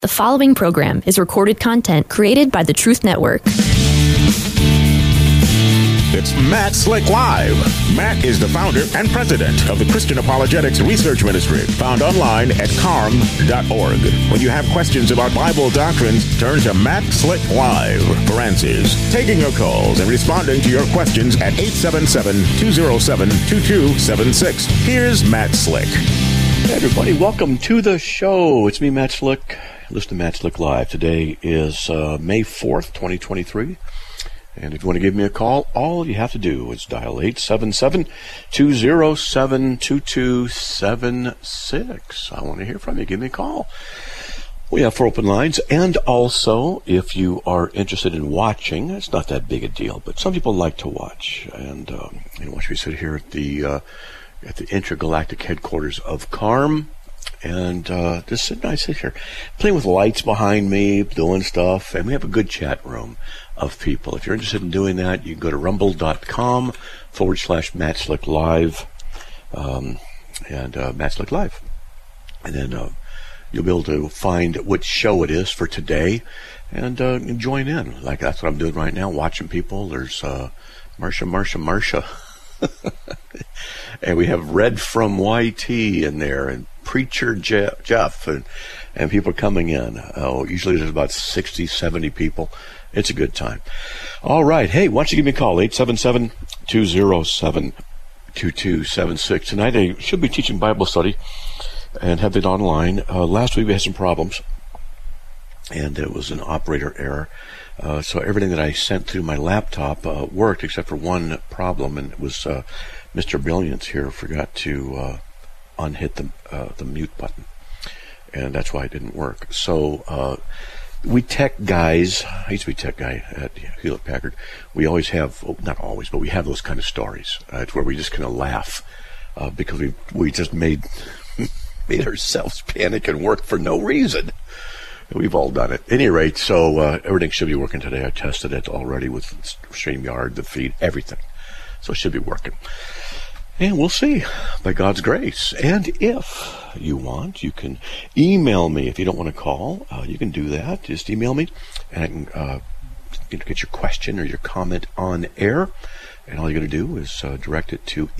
The following program is recorded content created by the Truth Network. It's Matt Slick Live. Matt is the founder and president of the Christian Apologetics Research Ministry, found online at carm.org. When you have questions about Bible doctrines, turn to Matt Slick Live for answers. Taking your calls and responding to your questions at 877-207-2276. Here's Matt Slick. Hey everybody, welcome to the show. It's me, Matt Slick. Listen to Matt Slick Live. Today is May 4th, 2023. And if you want to give me a call, all you have to do is dial 877-207-2276. I want to hear from you. Give me a call. We have 4 open lines. And also, if you are interested in watching, it's not that big a deal, but some people like to watch. And watch me sit here at the intergalactic headquarters of CARM. And just sit nice here, playing with lights behind me, doing stuff, and we have a good chat room of people. If you're interested in doing that, you can go to rumble.com/Matt Slick Live, and Matt Slick Live. And then you'll be able to find which show it is for today and join in. Like that's what I'm doing right now, watching people. There's Marsha. And we have Red from YT in there, and Preacher Jeff, and people coming in. Usually there's about 60, 70 people. It's a good time. All right. Hey, why don't you give me a call, 877-207-2276. Tonight I should be teaching Bible study and have it online. Last week we had some problems, and it was an operator error. So everything that I sent through my laptop worked except for one problem, and it was Mr. Brilliance here forgot to unhit the mute button, and that's why it didn't work. So we tech guys, I used to be tech guy at Hewlett Packard. We always have, not always, but we have those kind of stories. It's where we just kind of laugh because we just made ourselves panic and work for no reason. We've all done it. At any rate, so everything should be working today. I tested it already with StreamYard, the feed, everything. So it should be working. And we'll see, by God's grace. And if you want, you can email me. If you don't want to call, you can do that. Just email me, and I can get your question or your comment on air. And all you got to do is direct it to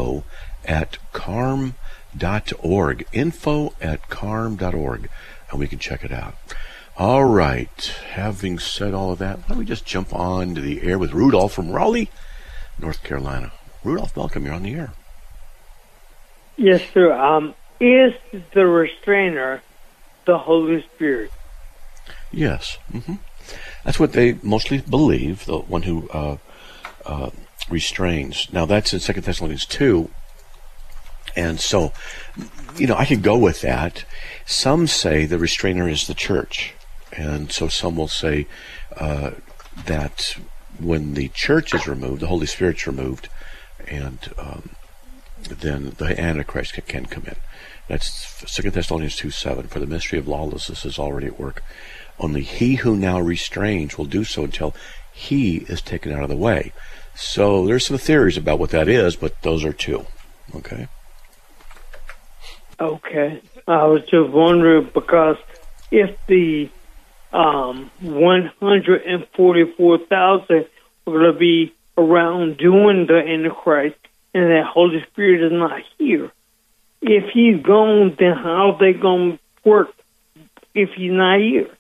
info@carm.org. info@carm.org. And we can check it out. All right. Having said all of that, why don't we just jump on to the air with Rudolph from Raleigh, North Carolina. Rudolph, welcome. You're on the air. Yes, sir. Is the restrainer the Holy Spirit? Yes. Mm-hmm. That's what they mostly believe, the one who restrains. Now, that's in 2 Thessalonians 2. And so, I could go with that. Some say the restrainer is the church. And so some will say that when the church is removed, the Holy Spirit's removed, and then the Antichrist can come in. That's 2 Thessalonians 2:7. For the mystery of lawlessness is already at work. Only he who now restrains will do so until he is taken out of the way. So there's some theories about what that is, but those are 2. Okay? Okay. I was just wondering because if the 144,000 are going to be around doing the Antichrist and that Holy Spirit is not here, if he's gone, then how are they going to work if he's not here?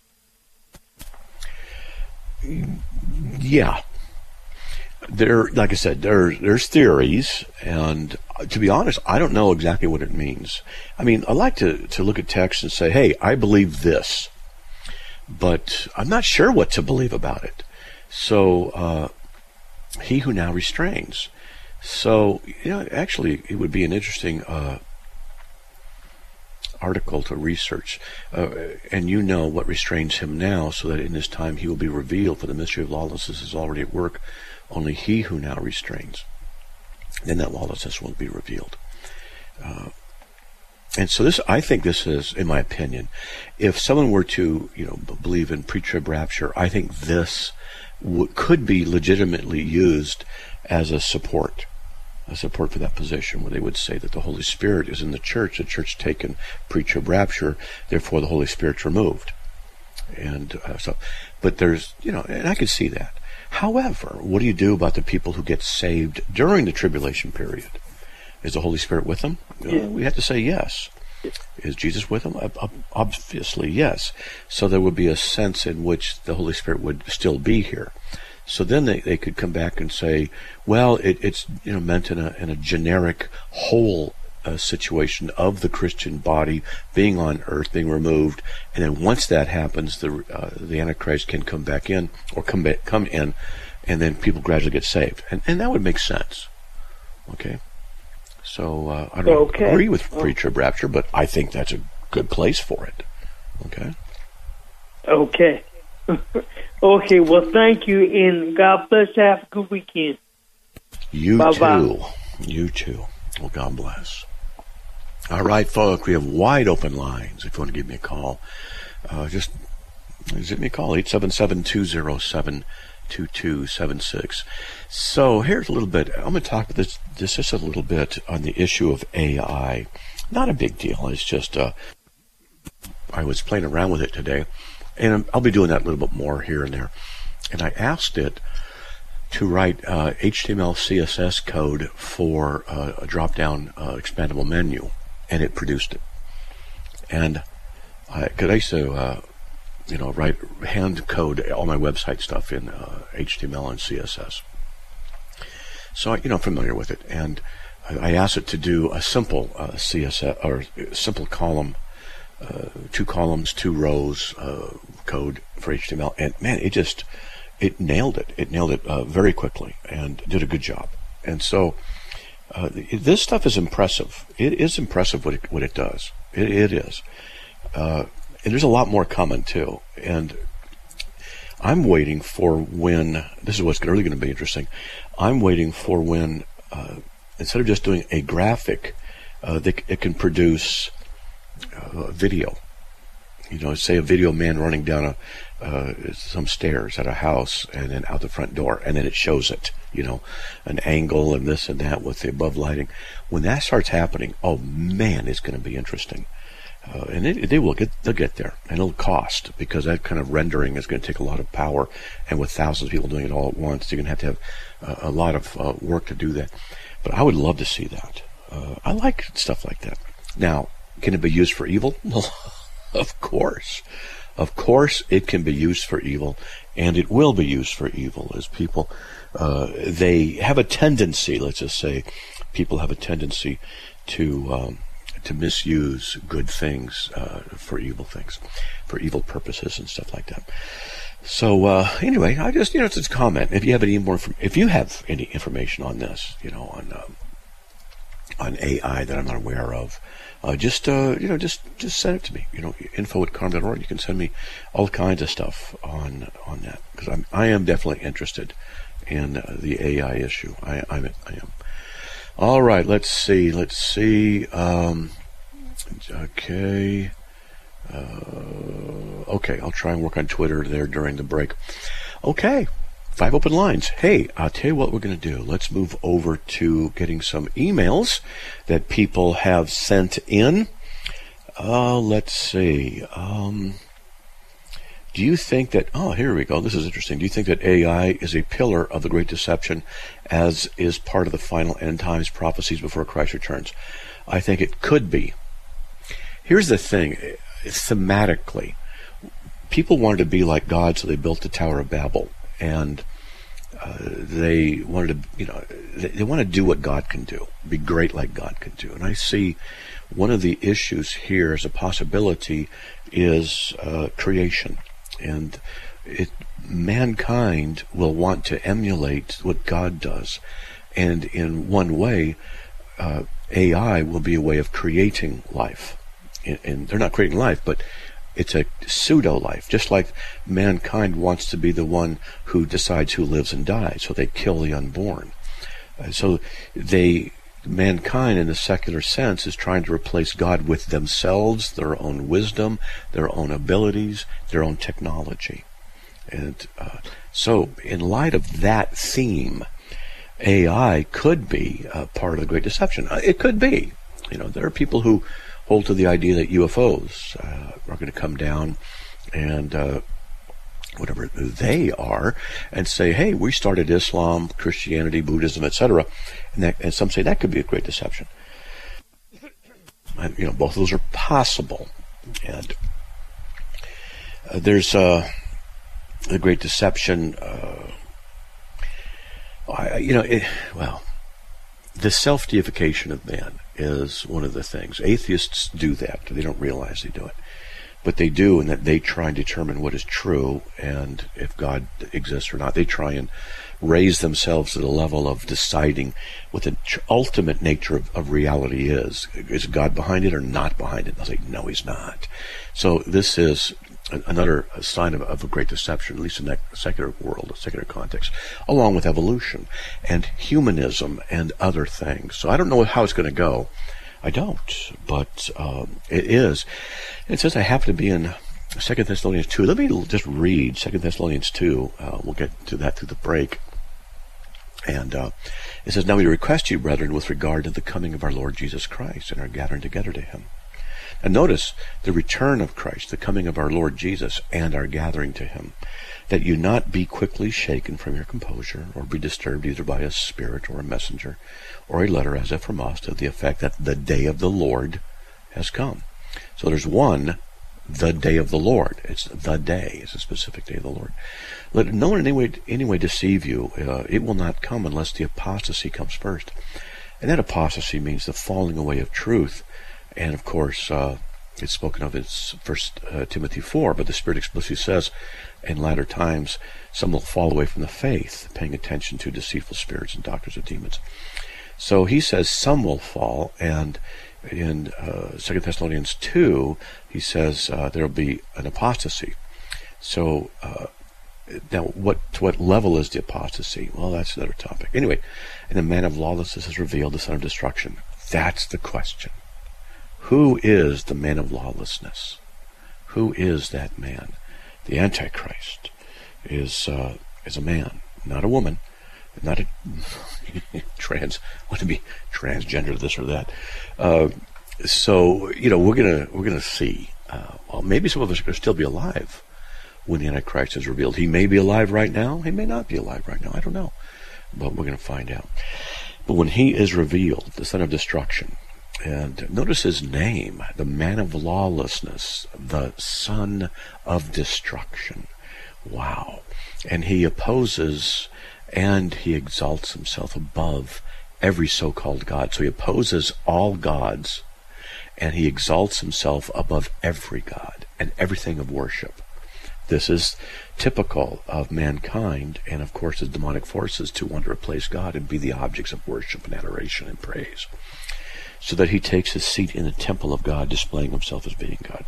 Yeah. Like I said, there's theories, and to be honest, I don't know exactly what it means. I mean, I like to look at text and say, hey, I believe this, but I'm not sure what to believe about it. So, he who now restrains. So, actually, it would be an interesting article to research. And what restrains him now, so that in his time he will be revealed, for the mystery of lawlessness is already at work. Only he who now restrains. Then that lawlessness will be revealed. And so I think this is, in my opinion, if someone were to, believe in pre-trib rapture, I think this could be legitimately used as a support for that position, where they would say that the Holy Spirit is in the church taken pre-trib rapture, therefore the Holy Spirit's removed. And but there's, and I can see that. However, what do you do about the people who get saved during the tribulation period? Is the Holy Spirit with them? We have to say yes. Is Jesus with them? Obviously, yes. So there would be a sense in which the Holy Spirit would still be here. So then they could come back and say, well, it's meant in a generic whole situation of the Christian body being on earth, being removed, and then once that happens, the Antichrist can come back in, or come in, and then people gradually get saved, and that would make sense. Okay, so I don't agree with pre-trib rapture, but I think that's a good place for it. Okay. Okay. Well, thank you, and God bless you. Have a good weekend. You Bye-bye. too. You too. Well, God bless. All right, folks, we have wide open lines. If you want to give me a call, just give me a call, 877-207-2276. So here's a little bit. I'm going to talk about this just a little bit on the issue of AI. Not a big deal. It's just I was playing around with it today, and I'll be doing that a little bit more here and there. And I asked it to write HTML CSS code for a drop-down expandable menu, and it produced it. And I used to, write hand code all my website stuff in HTML and CSS. So I'm familiar with it, and I asked it to do a simple CSS or simple column, 2 columns, 2 rows code for HTML, and man, it nailed it. It nailed it very quickly and did a good job. And so this stuff is impressive. It is impressive what it does. It is. And there's a lot more coming too. And I'm waiting for when, this is what's really going to be interesting, I'm waiting for when, instead of just doing a graphic, it can produce video. Say a video man running down some stairs at a house and then out the front door, and then it shows it, an angle and this and that with the above lighting. When that starts happening, oh man, it's going to be interesting. And they'll get there, and it'll cost, because that kind of rendering is going to take a lot of power, and with thousands of people doing it all at once, you're going to have a lot of work to do that. But I would love to see that. I like stuff like that. Now, can it be used for evil? Well, of course. Of course it can be used for evil, and it will be used for evil, as people, they have a tendency, let's just say, people have a tendency to misuse good things for evil things, for evil purposes and stuff like that. So anyway, I just, it's a comment. If you have any more, if you have any information on this, on AI that I'm not aware of, just send it to me. info@carm.org. You can send me all kinds of stuff on that, because I am definitely interested in the AI issue. I am. All right, let's see. Okay. Okay, I'll try and work on Twitter there during the break. Okay. 5 open lines. Hey, I'll tell you what we're going to do. Let's move over to getting some emails that people have sent in. Let's see. Do you think that, here we go. This is interesting. Do you think that AI is a pillar of the Great Deception, as is part of the final end times prophecies before Christ returns? I think it could be. Here's the thing. Thematically, people wanted to be like God, so they built the Tower of Babel. And they wanted to, they want to do what God can do, be great like God can do. And I see one of the issues here as a possibility is creation. And mankind will want to emulate what God does. And in one way, AI will be a way of creating life. And they're not creating life, but it's a pseudo-life, just like mankind wants to be the one who decides who lives and dies, so they kill the unborn. So mankind, in the secular sense, is trying to replace God with themselves, their own wisdom, their own abilities, their own technology. And so, in light of that theme, AI could be part of the Great Deception. It could be. There are people who hold to the idea that UFOs are going to come down and whatever they are, and say, hey, we started Islam, Christianity, Buddhism, etc., and some say that could be a great deception. Both of those are possible, and there's the great deception. The self-deification of man is one of the things. Atheists do that. They don't realize they do it. But they do, and that they try and determine what is true and if God exists or not. They try and raise themselves to the level of deciding what the ultimate nature of reality is. Is God behind it or not behind it? And I'll say, no, he's not. So this is another sign of a great deception, at least in that secular world, a secular context, along with evolution and humanism and other things. So I don't know how it's going to go. I don't, but it is. It says I happen to be in 2 Thessalonians 2. Let me just read 2 Thessalonians 2. We'll get to that through the break. And it says, now we request you, brethren, with regard to the coming of our Lord Jesus Christ and our gathering together to him. And notice the return of Christ, the coming of our Lord Jesus, and our gathering to him, that you not be quickly shaken from your composure, or be disturbed either by a spirit or a messenger, or a letter as if from us, to the effect that the day of the Lord has come. So there's one, the day of the Lord. It's the day. It's a specific day of the Lord. Let no one in any way deceive you. It will not come unless the apostasy comes first. And that apostasy means the falling away of truth. And of course, it's spoken of in 1 Timothy 4, but the Spirit explicitly says, in latter times, some will fall away from the faith, paying attention to deceitful spirits and doctrines of demons. So he says some will fall, and in 2 Thessalonians 2, he says there will be an apostasy. So now, to what level is the apostasy? Well, that's another topic. Anyway, and the man of lawlessness is revealed, the son of destruction. That's the question. Who is the man of lawlessness? Who is that man? The Antichrist is a man, not a woman, not a want to be transgender, this or that. So we're gonna see. Maybe some of us are going to still be alive when the Antichrist is revealed. He may be alive right now. He may not be alive right now. I don't know, but we're going to find out. But when he is revealed, the son of destruction. And notice his name, the man of lawlessness, the son of destruction. Wow. And he opposes and he exalts himself above every so-called God. So he opposes all gods and he exalts himself above every god and everything of worship. This is typical of mankind and, of course, the demonic forces to want to replace God and be the objects of worship and adoration and praise, so that he takes his seat in the temple of God, displaying himself as being God.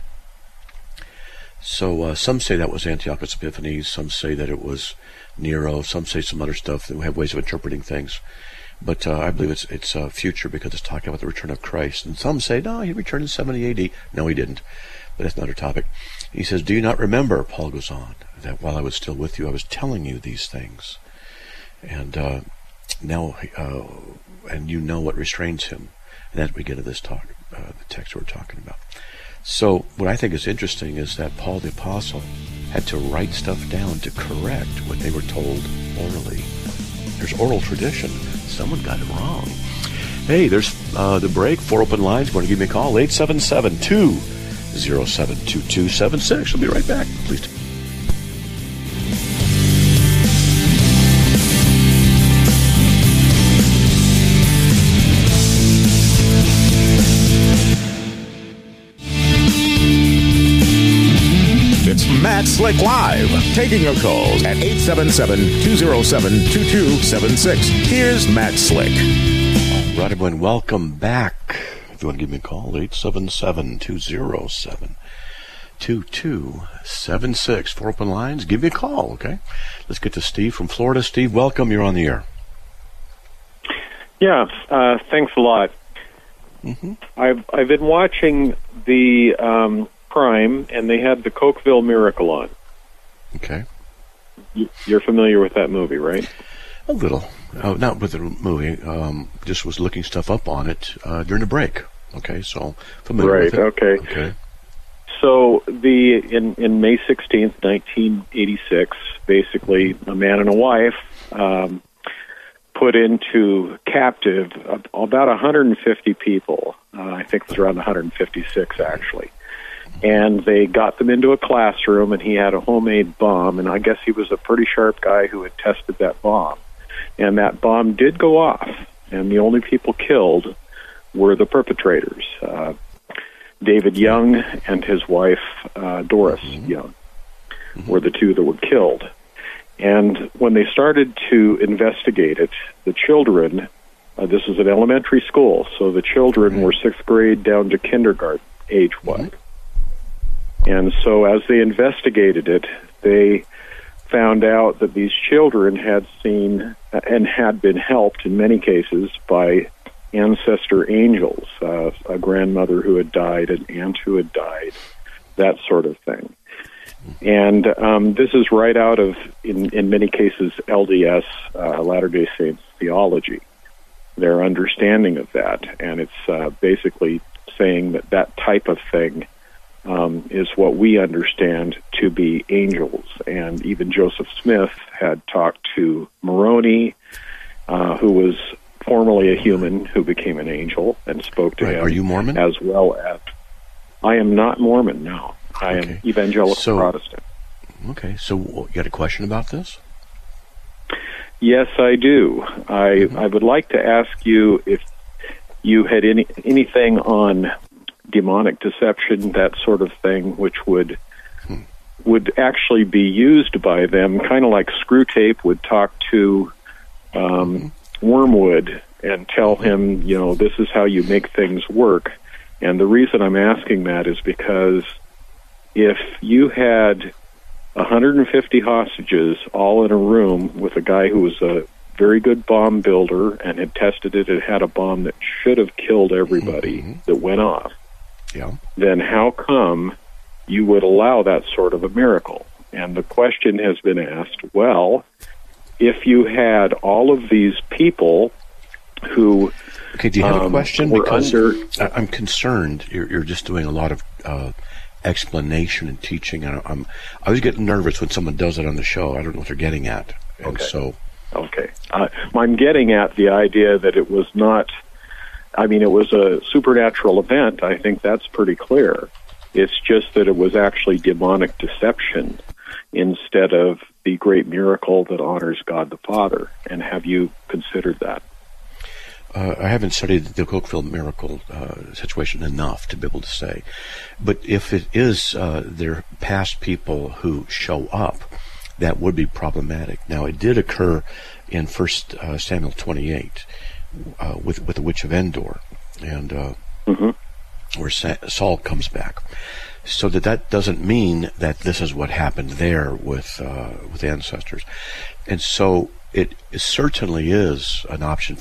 So some say that was Antiochus Epiphanes, some say that it was Nero, some say some other stuff. They have ways of interpreting things. But I believe it's future because it's talking about the return of Christ. And some say, no, he returned in 70 AD. No, he didn't. But that's another topic. He says, do you not remember, Paul goes on, that while I was still with you, I was telling you these things. And now, and you know what restrains him. And as we get to this talk, the text we're talking about. So what I think is interesting is that Paul the Apostle had to write stuff down to correct what they were told orally. There's oral tradition. Someone got it wrong. Hey, there's the break. 4 open lines. Want to give me a call? 877-207-2276. We'll be right back. Please. Matt Slick Live, taking your calls at 877-207-2276. Here's Matt Slick. All right, everyone, welcome back. If you want to give me a call, 877-207-2276. 4 open lines. Give me a call, okay? Let's get to Steve from Florida. Steve, welcome. You're on the air. Yeah, thanks a lot. Mm-hmm. I've been watching the Prime, and they had the Cokeville Miracle on. Okay. You're familiar with that movie, right? A little. Not with the movie. Just was looking stuff up on it during the break. Okay, so familiar with it. Okay. so in May 16th, 1986, basically a man and a wife put into captive about 150 people. I think it was around 156, actually. And they got them into a classroom, and he had a homemade bomb, and I guess he was a pretty sharp guy who had tested that bomb. And that bomb did go off, and the only people killed were the perpetrators, David Young and his wife, Doris Young, were the two that were killed. And when they started to investigate it, the children, this was an elementary school, so the children were 6th grade down to kindergarten age-wise. And so as they investigated it, they found out that these children had seen and had been helped in many cases by ancestor angels, a grandmother who had died, an aunt who had died, that sort of thing. And this is right out of, in many cases, LDS, Latter-day Saints theology, their understanding of that. And it's basically saying that that type of thing is what we understand to be angels. And even Joseph Smith had talked to Moroni, who was formerly a human who became an angel and spoke to him. Are you Mormon? As well as... I am not Mormon, no. I am evangelical Protestant. Okay, so you got a question about this? Yes, I do. I would like to ask you if you had anything on demonic deception, that sort of thing, which would actually be used by them, kind of like Screwtape would talk to Wormwood and tell him, you know, this is how you make things work. And the reason I'm asking that is because if you had 150 hostages all in a room with a guy who was a very good bomb builder and had tested it, it had a bomb that should have killed everybody that went off, then how come you would allow that sort of a miracle? And the question has been asked, well, if you had all of these people who... Okay, do you have a question? Because I'm concerned you're just doing a lot of explanation and teaching. And I always get nervous when someone does it on the show. I don't know what they're getting at. And I'm getting at the idea that it was not... I mean, it was a supernatural event. I think that's pretty clear. It's just that it was actually demonic deception instead of the great miracle that honors God the Father. And have you considered that? I haven't studied the Cookeville miracle situation enough to be able to say. But if it is their past people who show up, that would be problematic. Now, it did occur in 1 Samuel 28 with the Witch of Endor, and where Saul comes back. So that doesn't mean that this is what happened there with ancestors. And so it certainly is an option.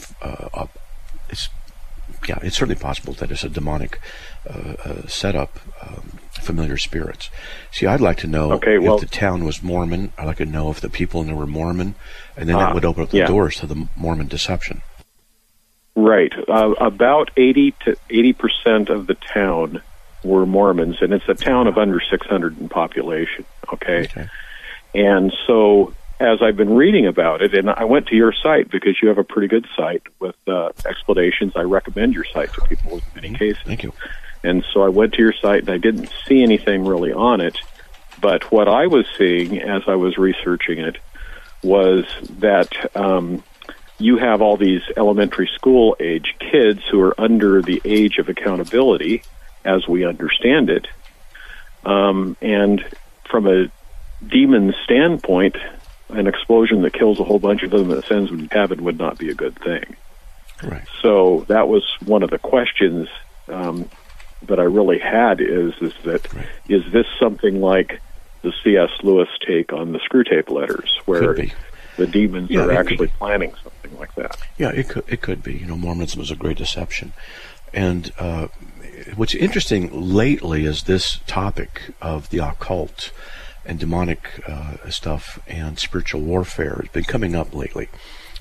It's certainly possible that it's a demonic setup, familiar spirits. See, I'd like to know if the town was Mormon. I'd like to know if the people in there were Mormon, and then that would open up the doors to the Mormon deception. Right. About 80% of the town were Mormons, and it's a town of under 600 in population. Okay. And so, as I've been reading about it, and I went to your site because you have a pretty good site with explanations. I recommend your site to people in many cases. Thank you. And so I went to your site, and I didn't see anything really on it. But what I was seeing as I was researching it was that you have all these elementary school age kids who are under the age of accountability, as we understand it. And from a demon standpoint, an explosion that kills a whole bunch of them that sends them to heaven would not be a good thing. Right. So that was one of the questions that I really had is this something like the C.S. Lewis take on the Screwtape letters, where the demons are actually planning something like that? Yeah, it could be. You know, Mormonism is a great deception. And what's interesting lately is this topic of the occult and demonic stuff and spiritual warfare has been coming up lately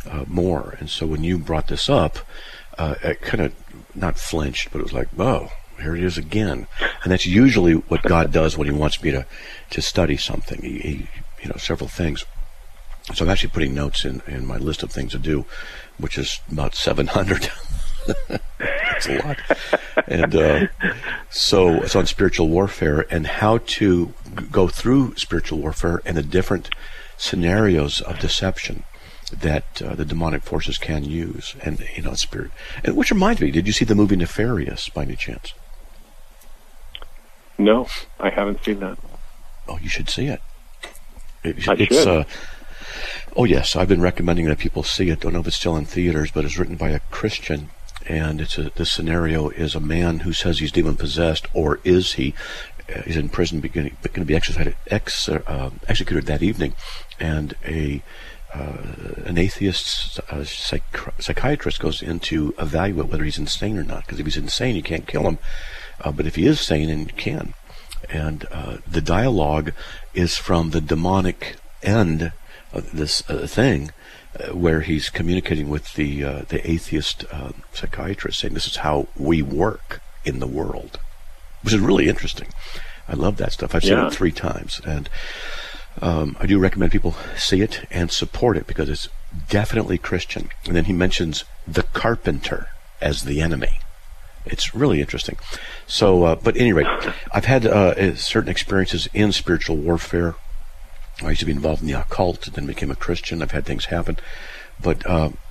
more. And so when you brought this up, it kind of not flinched, but it was like, oh, here it is again. And that's usually what God does when he wants me to study something. He several things. So I'm actually putting notes in my list of things to do, which is about 700. That's a lot. And so it's on spiritual warfare and how to go through spiritual warfare and the different scenarios of deception that the demonic forces can use, and spirit. And which reminds me, did you see the movie Nefarious by any chance? No, I haven't seen that. Oh, you should see it. I should. Oh yes, I've been recommending that people see it. Don't know if it's still in theaters, but it's written by a Christian, and this scenario is a man who says he's demon possessed, or is he? He's in prison, going to be executed that evening, and an atheist psychiatrist goes in to evaluate whether he's insane or not. Because if he's insane, you can't kill him, but if he is sane, then you can. And the dialogue is from the demonic end of this thing, where he's communicating with the atheist psychiatrist, saying this is how we work in the world, which is really interesting. I love that stuff. I've seen it 3 times, and I do recommend people see it and support it because it's definitely Christian. And then he mentions the carpenter as the enemy. It's really interesting. So, but at any rate, I've had certain experiences in spiritual warfare. I used to be involved in the occult, then became a Christian. I've had things happen, but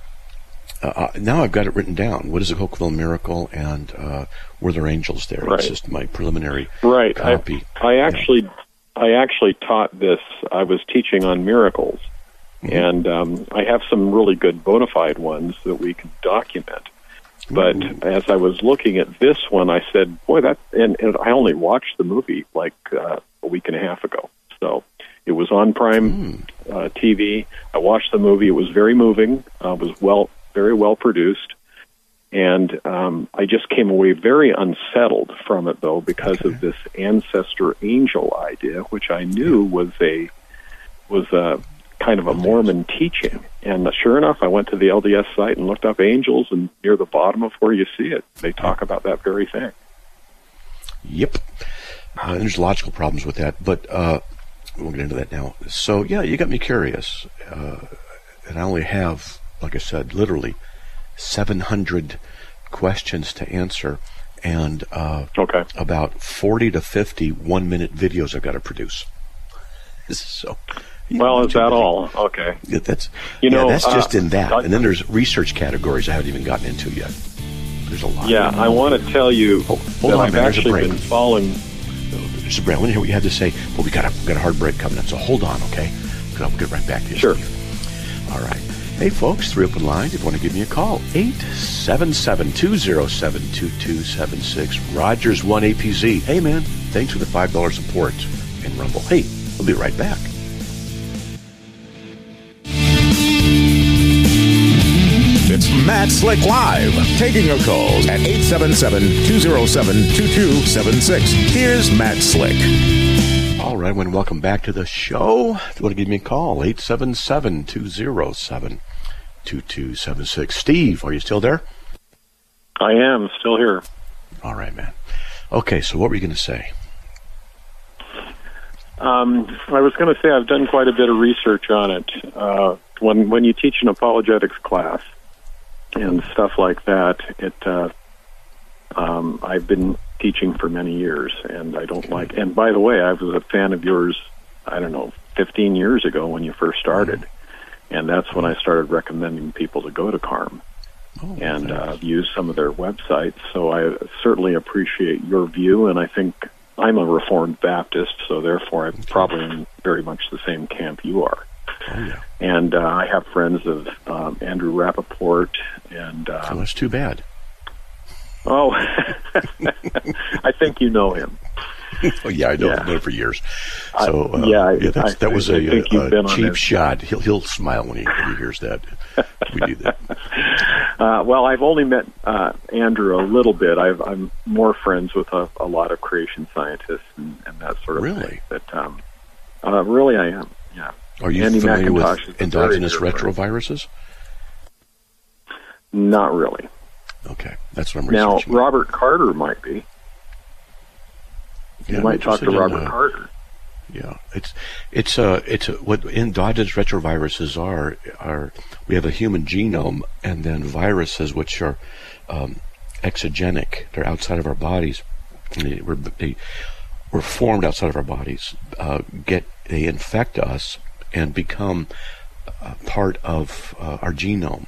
now I've got it written down. What is a Hopeville miracle, and were there angels there? Right. It's just my preliminary copy. I actually taught this. I was teaching on miracles, and I have some really good bona fide ones that we can document. But as I was looking at this one, I said, boy, and I only watched the movie like a week and a half ago. So it was on Prime TV. I watched the movie. It was very moving. It was very well produced. And I just came away very unsettled from it, though, because of this ancestor angel idea, which I knew was a kind of a Mormon teaching. And sure enough, I went to the LDS site and looked up angels, and near the bottom of where you see it, they talk about that very thing. Yep. There's logical problems with that, but we'll get into that now. So, yeah, you got me curious. And I only have, like I said, literally 700 questions to answer, and about 40 to 50 one-minute videos I've got to produce. So, well, is that all? Okay. That's just in that. And then there's research categories I haven't even gotten into yet. There's a lot. Yeah, I want to tell you hold on, I've actually been following. Mr. Brown, I want to hear what you had to say, but we got a hard break coming up, so hold on, okay? Because I'll get right back to you. Sure. Steve. All right. Hey, folks, 3 open lines. If you want to give me a call, 877-207-2276. Rogers 1APZ. Hey, man, thanks for the $5 support in Rumble. Hey, we'll be right back. It's Matt Slick Live, taking your calls at 877-207-2276. Here's Matt Slick. All right, and welcome back to the show. If you want to give me a call, 877-207-2276. Steve, are you still there? I am still here. All right, man. Okay, so what were you going to say? I was going to say I've done quite a bit of research on it. When you teach an apologetics class and stuff like that, I've been teaching for many years, and I don't like. And by the way, I was a fan of yours, 15 years ago when you first started, and that's when I started recommending people to go to CARM and use some of their websites. So I certainly appreciate your view, and I think I'm a Reformed Baptist, so therefore I'm probably in very much the same camp you are. Oh, yeah. And I have friends of Andrew Rappaport, and that's too bad. Oh, I think you know him. Oh, yeah, I know him for years. So that was a cheap shot. He'll smile when he hears that. We do that. Well, I've only met Andrew a little bit. I'm more friends with a lot of creation scientists and that sort of thing. But really, I am. Yeah. Are you Andy familiar McIntosh with endogenous retroviruses? Not really. Okay, that's what I'm researching. Now, Robert Carter might be. You might talk to Robert Carter. Yeah, it's what endogenous retroviruses are. We have a human genome, and then viruses which are exogenic. They're outside of our bodies. We're formed outside of our bodies. They infect us and become part of our genome.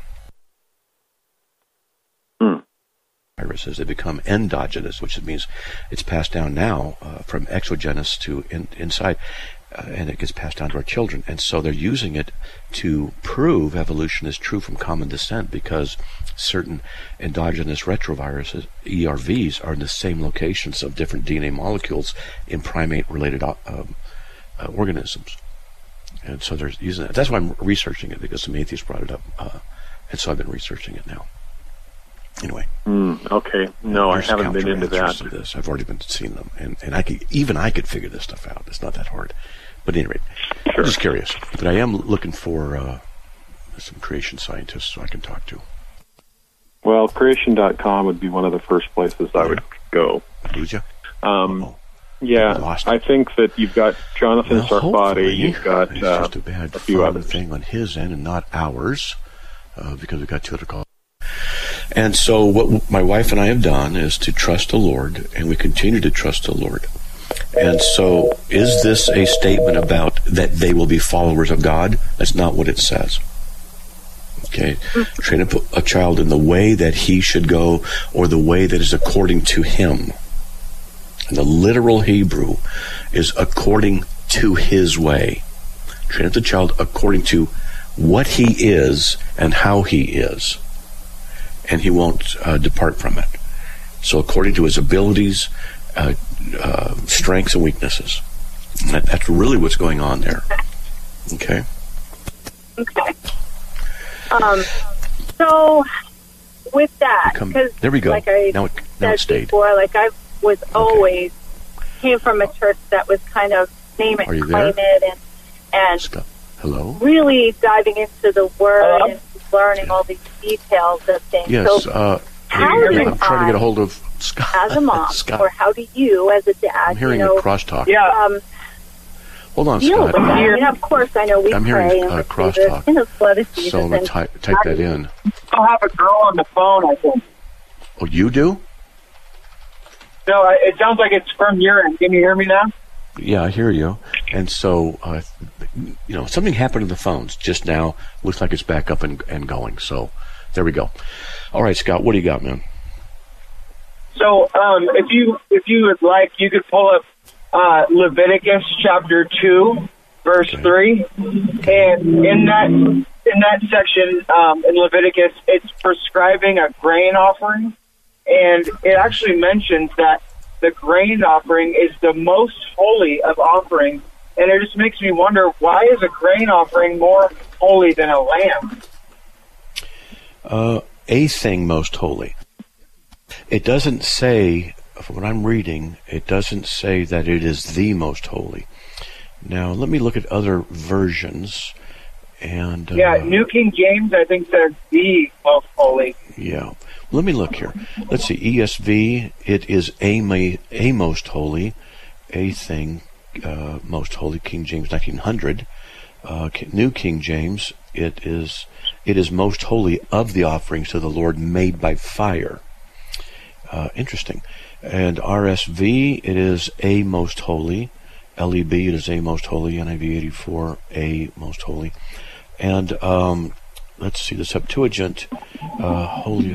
Viruses, they become endogenous, which means it's passed down now from exogenous to inside, and it gets passed down to our children. And so they're using it to prove evolution is true from common descent, because certain endogenous retroviruses, ERVs, are in the same locations of different DNA molecules in primate-related organisms. And so they're using it. That's why I'm researching it, because some atheists brought it up, and so I've been researching it now. Anyway. Okay. No, I haven't been into that. To this. I've already been seeing them, and I could figure this stuff out. It's not that hard. But anyway, sure. I'm just curious. But I am looking for some creation scientists so I can talk to. Well, creation.com would be one of the first places I would go. Would you? Yeah, I think that you've got Jonathan Sarfati. You've got it's just a bad few other thing on his end and not ours, because we've got two other calls. And so what my wife and I have done is to trust the Lord, and we continue to trust the Lord. And so is this a statement about that they will be followers of God? That's not what it says. Okay? Train up a child in the way that he should go, or the way that is according to him. And the literal Hebrew is according to his way. Train up the child according to what he is and how he is. And he won't depart from it. So according to his abilities, strengths and weaknesses. That's really what's going on there. Okay? Okay. So with that, because there we go. Like I said before, like I was always came from a church that was kind of name it, claim it, and hello, really diving into the Word and learning all these details of things. Yes, so I'm trying to get a hold of Scott. As a mom, Scott. Or how do you, as a dad, I'm hearing a crosstalk. Yeah. Hold on, Scott. I mean, of course, I know we I'm pray hearing and crosstalk. So I'm going to type that in. I'll have a girl on the phone, I think. Oh, you do? No, it sounds like it's from your end. Can you hear me now? Yeah, I hear you. And so, something happened to the phones just now. Looks like it's back up and going. So, there we go. All right, Scott, what do you got, man? So, if you would like, you could pull up Leviticus chapter 2, verse 3, and in that section in Leviticus, it's prescribing a grain offering, and it actually mentions that the grain offering is the most holy of offerings, and it just makes me wonder, why is a grain offering more holy than a lamb? A thing most holy. It doesn't say, from what I'm reading, it doesn't say that it is the most holy. Now, let me look at other versions. And New King James, I think, says the most holy. Yeah. Let me look here. Let's see. ESV, it is a most holy, a thing most holy. King James 1900. New King James, it is most holy of the offerings to the Lord made by fire. Interesting. And RSV, it is a most holy. LEB, it is a most holy. NIV 84, a most holy. And let's see, the Septuagint, holy,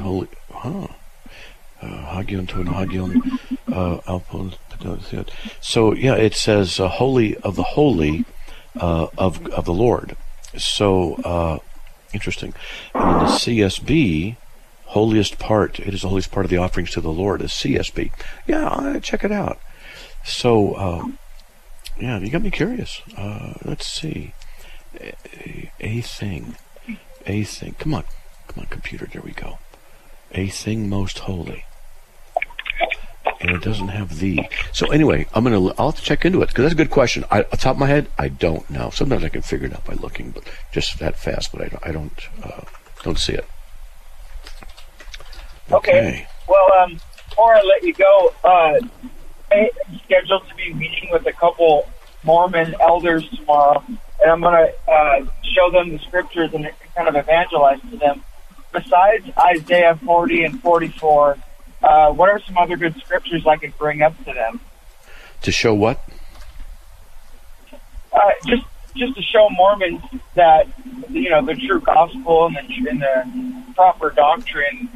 Hagion to Hagion, Alpon. So yeah, it says holy of the holy of the Lord. So interesting. And then the CSB, holiest part, it is the holiest part of the offerings to the Lord, is CSB. Yeah, check it out. So yeah, you got me curious. Let's see. A thing. Come on, computer. There we go. A thing most holy. And it doesn't have the. So anyway, I'll have to check into it, because that's a good question. Off the top of my head, I don't know. Sometimes I can figure it out by looking, but just that fast. But I don't see it. Okay. Well, before I let you go, I am scheduled to be meeting with a couple Mormon elders tomorrow, and I'm going to show them the scriptures and kind of evangelize to them. Besides Isaiah 40 and 44, what are some other good scriptures I could bring up to them? To show what? Just to show Mormons that, the true gospel and the proper doctrine.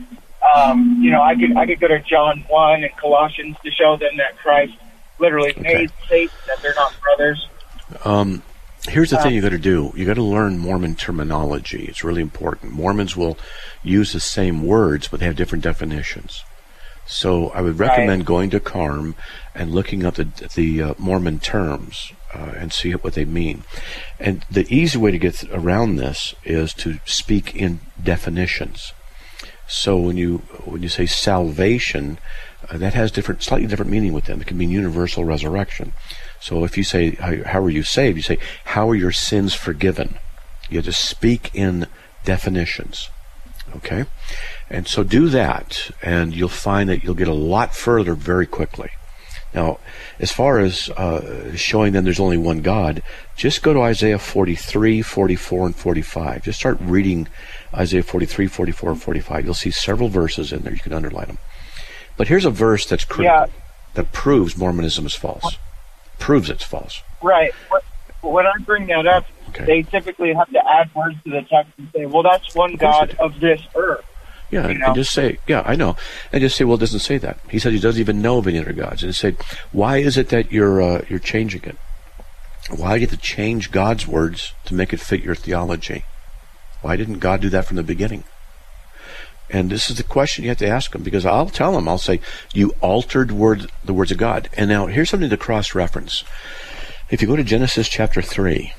I could go to John 1 and Colossians to show them that Christ literally made Satan, that they're not brothers. Here's the thing you got to do. You got to learn Mormon terminology. It's really important. Mormons will use the same words, but they have different definitions. So I would recommend going to CARM and looking up the Mormon terms and see what they mean. And the easy way to get around this is to speak in definitions. So when you say salvation, that has slightly different meaning with them. It can mean universal resurrection. So if you say, how are you saved? You say, how are your sins forgiven? You have to speak in definitions. Okay? And so do that, and you'll find that you'll get a lot further very quickly. Now, as far as showing them there's only one God, just go to Isaiah 43, 44, and 45. Just start reading Isaiah 43, 44, and 45. You'll see several verses in there. You can underline them. But here's a verse that's critical, that proves Mormonism is false. Proves it's false. Right. When I bring that up, they typically have to add words to the text and say, well, that's one God of this earth. Yeah, and just say, I know. And just say, well, it doesn't say that. He said he doesn't even know of any other gods. And say, why is it that you're changing it? Why do you have to change God's words to make it fit your theology? Why didn't God do that from the beginning? And this is the question you have to ask him, because I'll tell him, I'll say, you altered the words of God. And now here's something to cross-reference. If you go to Genesis chapter 3,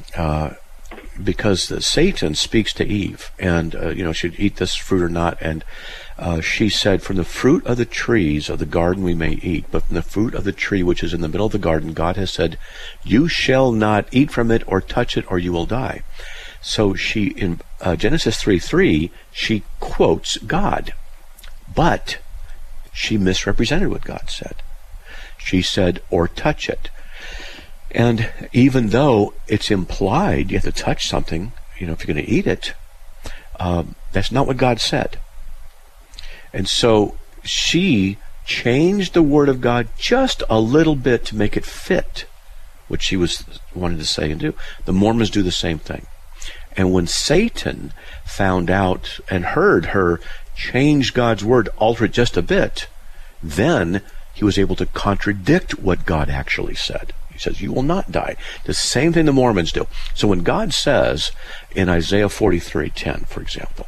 because Satan speaks to Eve, and should eat this fruit or not, and she said, from the fruit of the trees of the garden we may eat, but from the fruit of the tree which is in the middle of the garden, God has said, you shall not eat from it or touch it, or you will die. So she, in Genesis 3:3, she quotes God, but she misrepresented what God said. She said, or touch it. And even though it's implied you have to touch something, if you're going to eat it, that's not what God said. And so she changed the word of God just a little bit to make it fit what she wanted to say and do. The Mormons do the same thing. And when Satan found out and heard her change God's word, alter it just a bit, then he was able to contradict what God actually said. He says, you will not die. The same thing the Mormons do. So when God says in Isaiah 43:10, for example,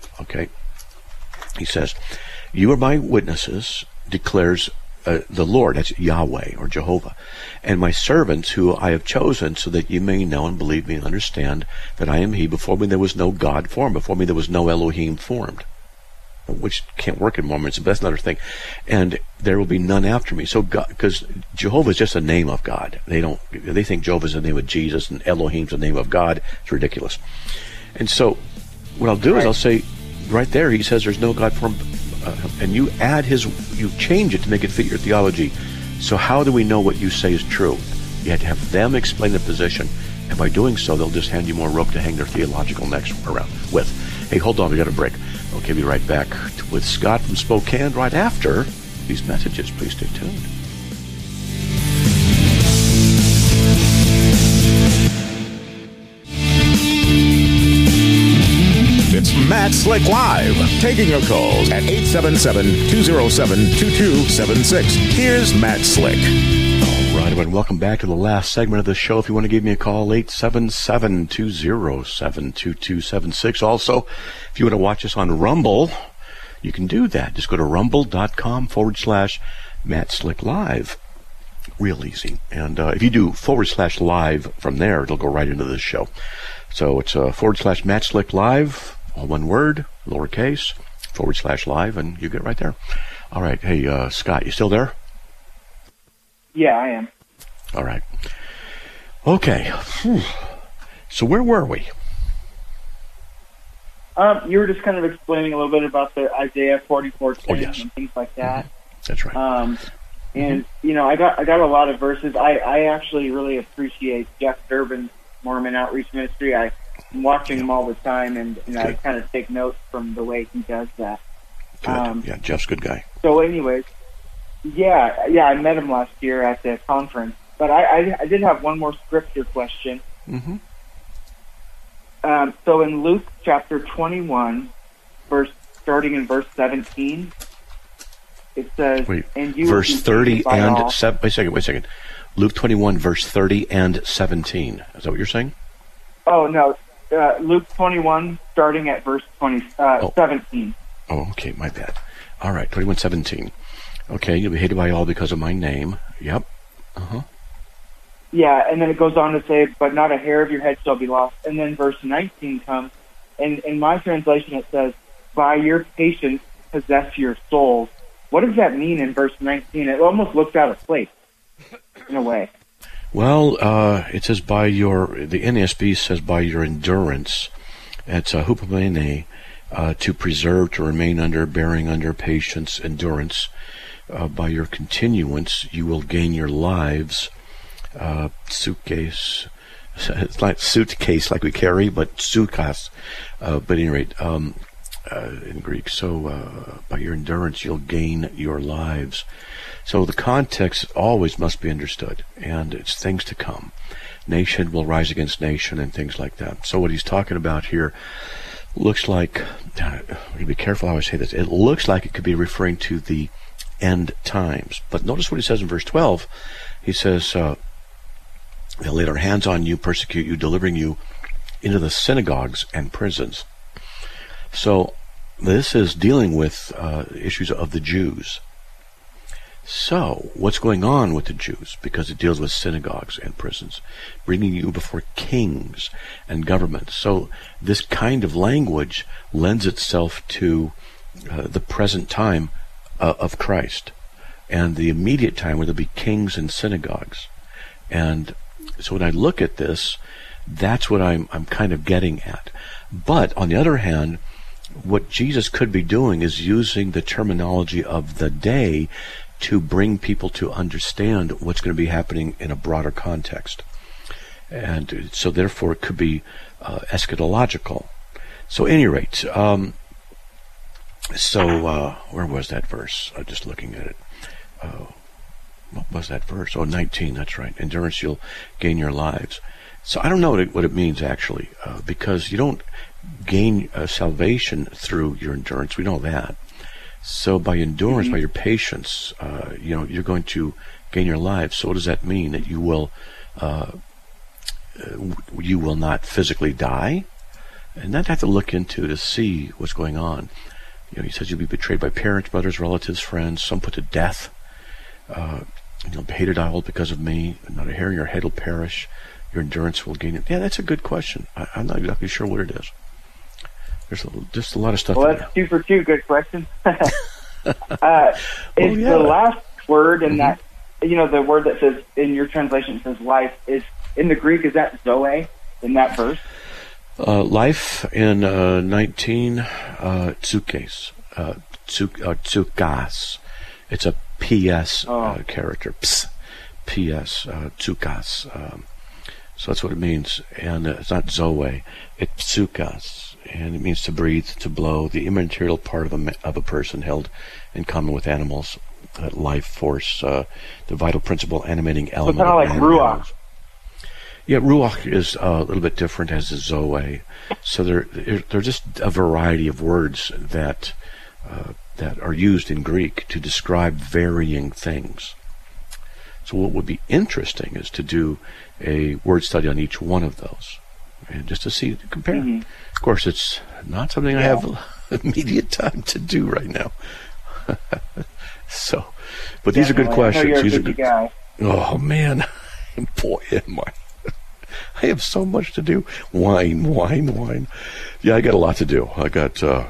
he says, you are my witnesses, declares the Lord, that's Yahweh or Jehovah, and my servants who I have chosen, so that you may know and believe me and understand that I am he. Before me there was no God formed. Before me there was no Elohim formed. Which can't work in Mormonism, but that's another thing. And there will be none after me. So God, because Jehovah is just a name of God. They think Jehovah is the name of Jesus and Elohim's the name of God. It's ridiculous. And so what I'll do is I'll say, right there, he says there's no God formed. And you change it to make it fit your theology. So how do we know what you say is true? You have to have them explain the position, and by doing so, they'll just hand you more rope to hang their theological necks around with. Hey, hold on, we got a break. Okay, be right back with Scott from Spokane right after these messages. Please stay tuned. It's Matt Slick Live, taking your calls at 877-207-2276. Here's Matt Slick. All right, and welcome back to the last segment of the show. If you want to give me a call, 877-207-2276. Also, if you want to watch us on Rumble, you can do that. Just go to rumble.com/Matt Slick Live. Real easy. And if you do /live from there, it'll go right into this show. So it's /Matt Slick Live, all one word, lowercase, /live, and you get right there. All right. Hey, Scott, you still there? Yeah, I am. All right. Okay. So where were we? You were just kind of explaining a little bit about the Isaiah 44:10 and things like that. That's right. And, I got a lot of verses. I actually really appreciate Jeff Durbin's Mormon Outreach Ministry. I'm watching him all the time, and I kind of take notes from the way he does that. Good. Jeff's a good guy. So anyways, I met him last year at the conference. But I did have one more scripture question. Mm-hmm. So in Luke chapter 21, starting in verse 17, it says, and you verse 30 and... Wait a second. Luke 21, verse 30 and 17. Is that what you're saying? Oh, no. Luke 21, starting at verse 17. Oh, okay, my bad. All right, 21:17. Okay, you'll be hated by all because of my name. Yep. Uh-huh. Yeah, and then it goes on to say, but not a hair of your head shall be lost. And then verse 19 comes, and in my translation it says, by your patience possess your souls. What does that mean in verse 19? It almost looks out of place, in a way. Well, it says the NASB says by your endurance. It's hupomene, to preserve, to remain under, bearing under, patience, endurance. By your continuance, you will gain your lives. Suitcase. It's like suitcase, like we carry, but sukas. But at any rate, in Greek. So, by your endurance, you'll gain your lives. So the context always must be understood, and it's things to come. Nation will rise against nation and things like that. So what he's talking about here looks like, be careful how I say this, it looks like it could be referring to the end times. But notice what he says in verse 12. He says, they'll lay their hands on you, persecute you, delivering you into the synagogues and prisons. So this is dealing with issues of the Jews. So what's going on with the Jews? Because it deals with synagogues and prisons, bringing you before kings and governments. So this kind of language lends itself to the present time of Christ and the immediate time where there'll be kings and synagogues. And so when I look at this, that's what I'm kind of getting at. But on the other hand, what Jesus could be doing is using the terminology of the day to bring people to understand what's going to be happening in a broader context. And so therefore it could be eschatological. So at any rate, where was that verse? I'm just looking at it. What was that verse? 19, that's right. Endurance, you'll gain your lives. So I don't know what it means actually, because you don't gain salvation through your endurance. We know that. So by endurance, by your patience, you're going to gain your lives. So what does that mean? That you will not physically die? And that I have to look into to see what's going on. He says you'll be betrayed by parents, brothers, relatives, friends, some put to death. Hated all because of me. Not a hair in your head will perish. Your endurance will gain it. Yeah, that's a good question. I'm not exactly sure what it is. There's just a lot of stuff. Well, that's 2 for 2. Good question. The last word in that, the word that says in your translation says life is in the Greek. Is that zoe in that verse? Life in 19 tsukes, tsukas. It's a PS character. Ps, PS, tsukas. So that's what it means. And it's not zoe. It's tsukas. And it means to breathe, to blow, the immaterial part of a person held in common with animals. Life force, the vital principle, animating element. So kind of like ruach. Yeah, ruach is a little bit different as is zoe. So they're just a variety of words that are used in Greek to describe varying things. So what would be interesting is to do a word study on each one of those, and just to compare. Mm-hmm. Of course, it's not something I have immediate time to do right now. But these are good questions. You're a good guy. Oh man, boy, am I! I have so much to do. Wine. Yeah, I got a lot to do. I got a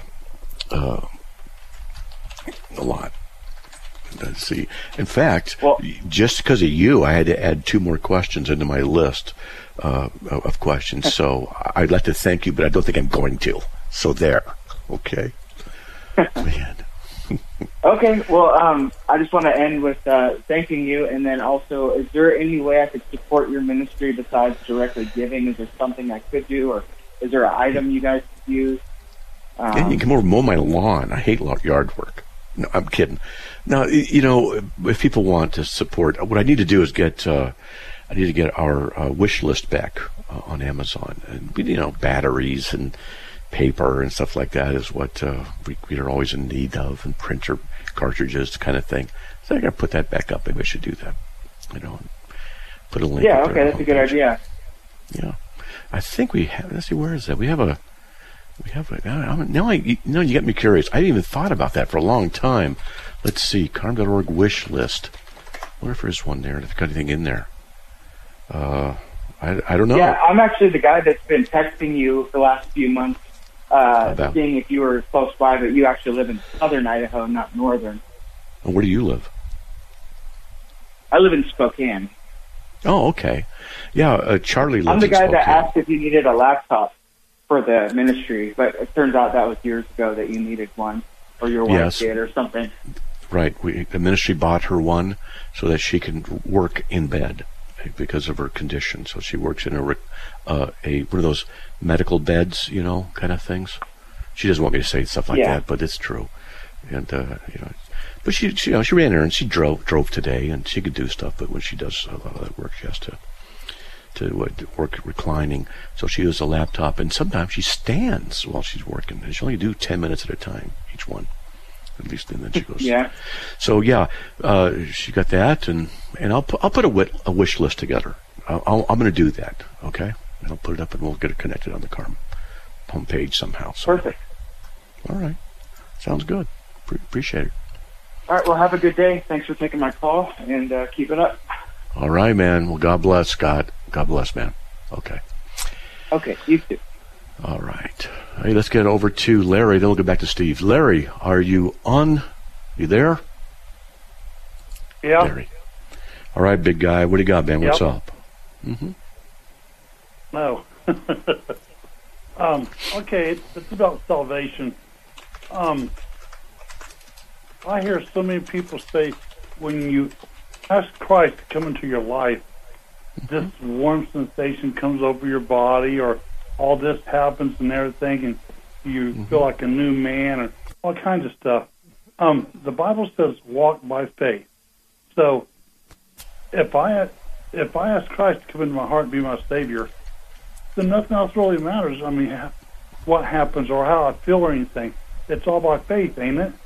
lot. Let's see. In fact, just because of you, I had to add 2 more questions into my list of questions. So I'd like to thank you, but I don't think I'm going to. So there. Okay. Man. Okay, well, I just want to end with thanking you, and then also, is there any way I could support your ministry besides directly giving? Is there something I could do, or is there an item you guys could use? Yeah, you can come over and mow my lawn. I hate yard work. No, I'm kidding. Now, if people want to support, what I need to do is get our wish list back on Amazon, and batteries and paper and stuff like that is what we are always in need of, and printer cartridges, kind of thing. So I got to put that back up. Maybe I should do that. Put a link. Yeah, okay, that's a good idea. Yeah, I think we have. Let's see, where is that? We have a. Now you got me curious. I hadn't even thought about that for a long time. Let's see, carm.org wish list. I wonder if there's one there. If got anything in there. I don't know. Yeah, I'm actually the guy that's been texting you the last few months, seeing if you were close by, but you actually live in southern Idaho, not northern. And where do you live? I live in Spokane. Oh, okay. Yeah, Charlie lives in Spokane. I'm the guy that asked if you needed a laptop for the ministry, but it turns out that was years ago that you needed one, or your wife did, or something. Right. The ministry bought her one so that she can work in bed because of her condition. So she works in one of those medical beds, kind of things. She doesn't want me to say stuff like that, but it's true. And but she ran errands. She drove today, and she could do stuff. But when she does a lot of that work, she has to work reclining. So she uses a laptop, and sometimes she stands while she's working. And she only do 10 minutes at a time, each one. At least, and then she goes. Yeah. So she got that, and I'll put a wish list together. I'm going to do that, okay? And I'll put it up, and we'll get it connected on the Carm homepage somehow. So. Perfect. All right. Sounds good. Appreciate it. All right. Well, have a good day. Thanks for taking my call, and keep it up. All right, man. Well, God bless, Scott. God bless, man. Okay. Okay. You too. All right. Hey, let's get over to Larry. Then we'll get back to Steve. Larry, are you on? You there? Yeah. Larry. All right, big guy. What do you got, man? What's up? Mm-hmm. No. Okay, it's about salvation. I hear so many people say when you ask Christ to come into your life, this warm sensation comes over your body, or all this happens and everything, and you feel like a new man, or all kinds of stuff. The Bible says walk by faith. So if I ask Christ to come into my heart and be my Savior, then nothing else really matters. I mean, what happens or how I feel or anything. It's all by faith, ain't it?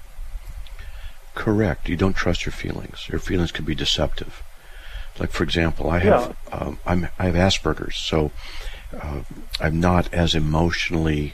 Correct. You don't trust your feelings. Your feelings can be deceptive. Like, for example, I have Asperger's, so I'm not as emotionally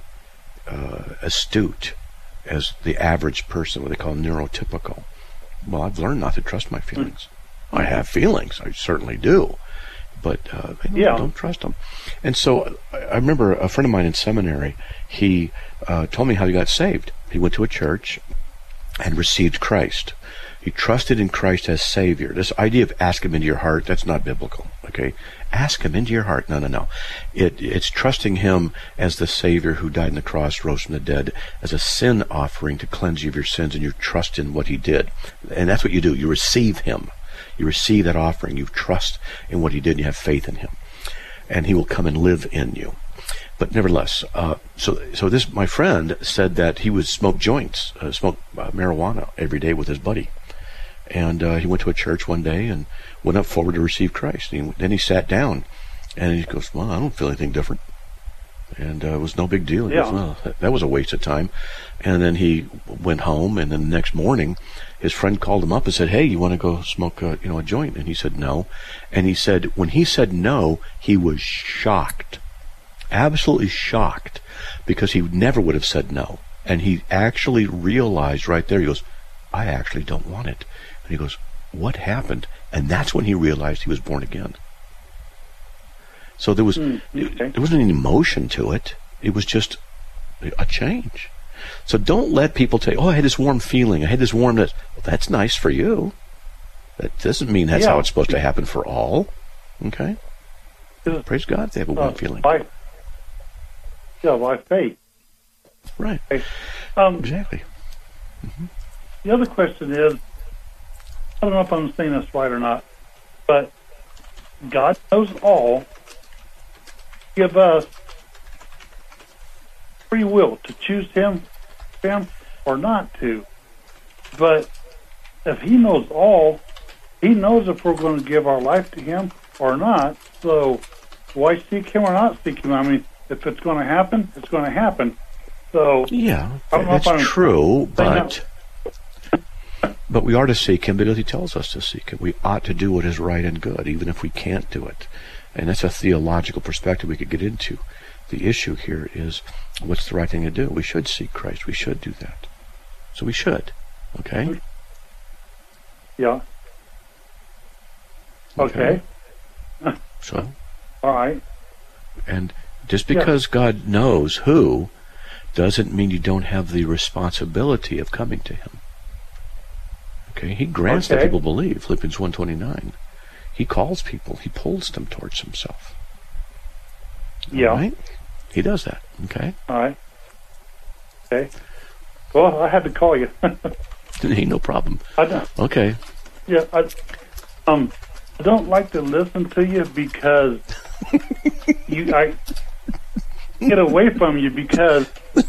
astute as the average person, what they call neurotypical. Well, I've learned not to trust my feelings. I have feelings, I certainly do, but I don't trust them. And so I remember a friend of mine in seminary, he told me how he got saved. He went to a church and received Christ. He trusted in Christ as Savior. This idea of ask Him into your heart, that's not biblical, okay? Ask Him into your heart. No. It's trusting Him as the Savior who died on the cross, rose from the dead, as a sin offering to cleanse you of your sins, and you trust in what He did. And that's what you do. You receive Him. You receive that offering. You trust in what He did, and you have faith in Him. And He will come and live in you. But nevertheless, so this, my friend said that he would smoke joints, marijuana every day with his buddy. And he went to a church one day and went up forward to receive Christ. And then he sat down, and he goes, well, I don't feel anything different. And it was no big deal. He goes, well, that was a waste of time. And then he went home, and then the next morning, his friend called him up and said, hey, you want to go smoke a joint? And he said no. And he said, when he said no, he was shocked. Absolutely shocked, because he never would have said no. And he actually realized right there, he goes, I actually don't want it. And he goes, what happened? And that's when he realized he was born again. So there wasn't any emotion to it. It was just a change. So don't let people tell you, I had this warm feeling. I had this warmness. Well, that's nice for you. That doesn't mean that's how it's supposed to happen for all. Okay? Praise God if they have a warm feeling. By faith. Right. Exactly. the other question is, I don't know if I'm saying this right or not, but God knows all. Give us free will to choose him or not to. But if he knows all, he knows if we're going to give our life to him or not. So why seek him or not seek him? I mean, if it's going to happen, it's going to happen. So yeah, that's true, but we are to seek him because he tells us to seek him. We ought to do what is right and good, even if we can't do it. And that's a theological perspective we could get into. The issue here is, what's the right thing to do? We should seek Christ. We should do that. So we should. Okay? Yeah. Okay. So? All right. And just because God knows who doesn't mean you don't have the responsibility of coming to him. Okay? He grants that people believe, Philippians 1:29. He calls people. He pulls them towards himself. Yeah. All right? He does that. Okay? All right. Okay. Well, I had to call you. Hey, no problem. Okay. Yeah. I don't like to listen to you because I get away from you because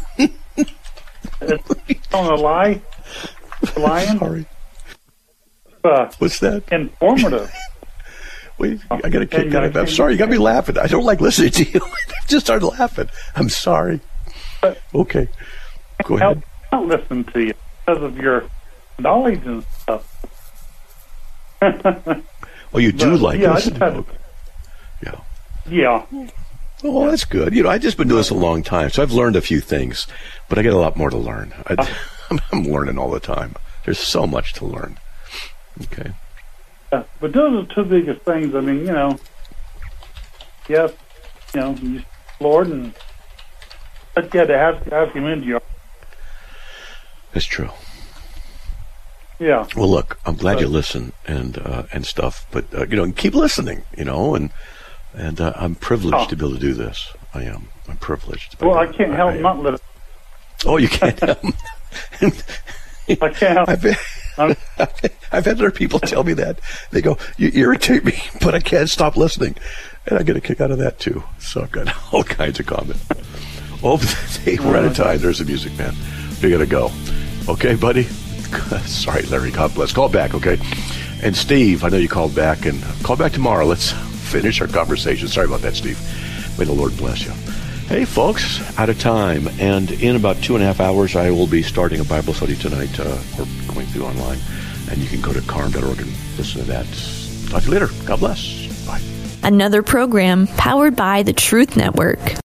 it's on a lie. Lying. Sorry. What's that? Informative. Wait, I got a kick out of it. I'm sorry, you got me laughing. I don't like listening to you. I just started laughing. I'm sorry. Okay. Go ahead. I don't listen to you because of your knowledge and stuff. Oh, you do like listening? Yeah. Yeah. Oh, that's good. You know, I've just been doing this a long time, so I've learned a few things, but I get a lot more to learn. I'm learning all the time. There's so much to learn. Okay. Yeah, but those are two biggest things. I mean, you know, yes, you know, Lord, and but yeah, to have him into your. That's true. Yeah. Well, look, I'm glad you listen and stuff, but you know, keep listening. You know, and I'm privileged to be able to do this. I am. I'm privileged. Well, I can't help not listening. Oh, you can't help. I can't help. I've had other people tell me that. They go, "You irritate me, but I can't stop listening," and I get a kick out of that too. So I've got all kinds of comments. Oh, hey, we're out of time. There's the music, man. We gotta go. Okay, buddy. Sorry, Larry. God bless. Call back, okay? And Steve, I know you called back, and call back tomorrow. Let's finish our conversation. Sorry about that, Steve. May the Lord bless you. Hey, folks, out of time. And in about 2.5 hours, I will be starting a Bible study tonight, or going through online. And you can go to carm.org and listen to that. Talk to you later. God bless. Bye. Another program powered by the Truth Network.